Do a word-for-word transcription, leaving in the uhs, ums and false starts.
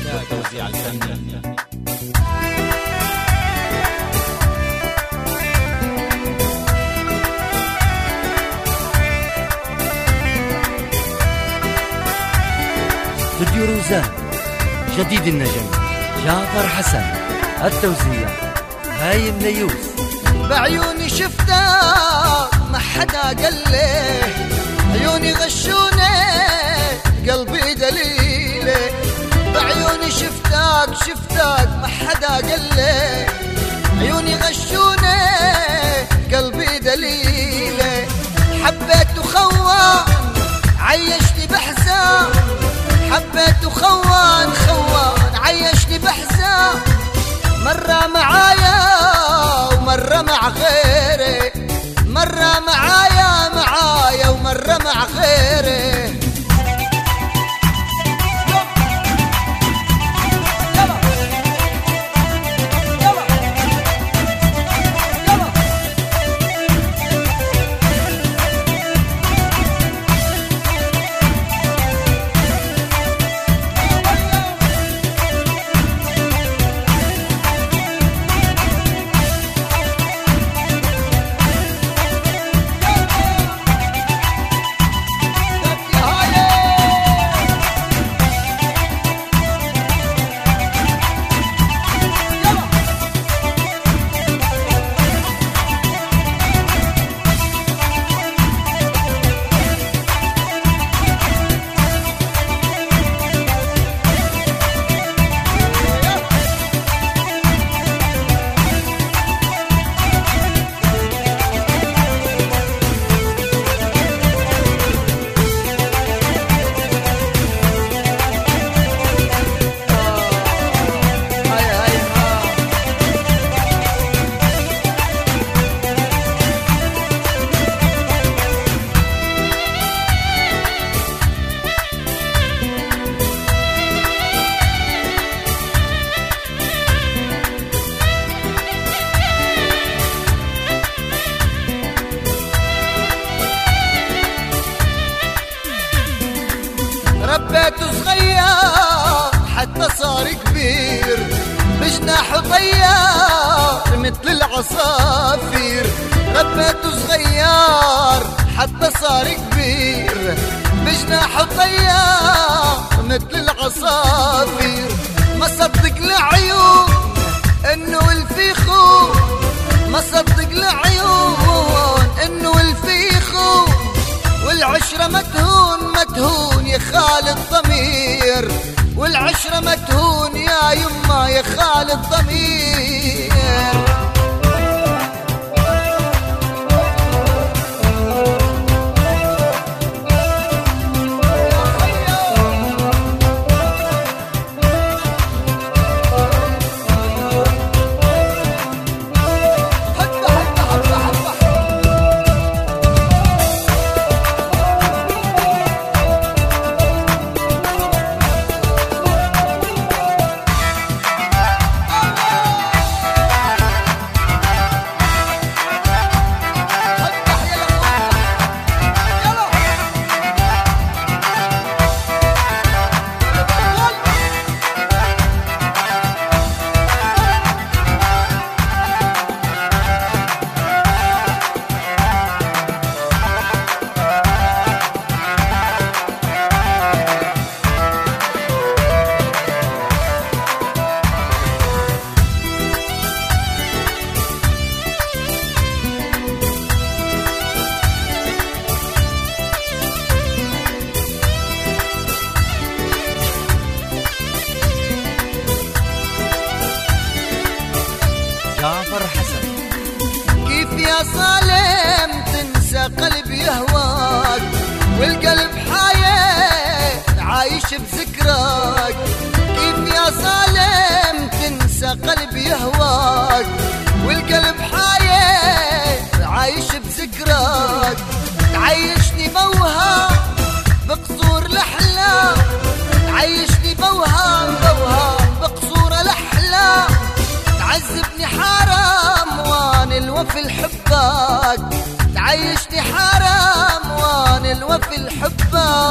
الإعداد والتوزيع الفني. استوديو روزان جديد النجم جعفر حسن، التوزيع هايم نيوس. بعيوني شفتك ما حدا قال لي، عيوني غشوني قلبي دليلي. بعيوني شفتك شفتك ما حدا قال لي، عيوني غشوني قلبي دليلي. حبيت وخوان عيشني بحزان، حبيت وخوان خوان عيشني بحزان. مرة معايا ومرة مع غيري، مرة معايا معايا ومرة مع غيري. ربيته صغير حتى صار كبير، بجناحه طيار مثل العصافير. ربيته صغير حتى صار كبير، بجناحه طيار مثل العصافير. ما صدق العيون انه الفيخو، ما صدق العيون انه الفيخو. والعشرة متهون متهون يا خال الضمير، والعشرة متهون يا يما يا خال الضمير. جعفر حسن. كيف يا صالم تنسى قلبي يهواك، والقلب حاير عايش بذكراك. كيف يا صالم تنسى قلبي يهواك، والقلب حاير عايش بذكراك. تعيشني موهام بقصور الأحلام، تعيشني موهام موهام بقصور الأحلام. تعذبني حرام وان الوفي الحباك، تعيشني حرام وان الوفي الحباك.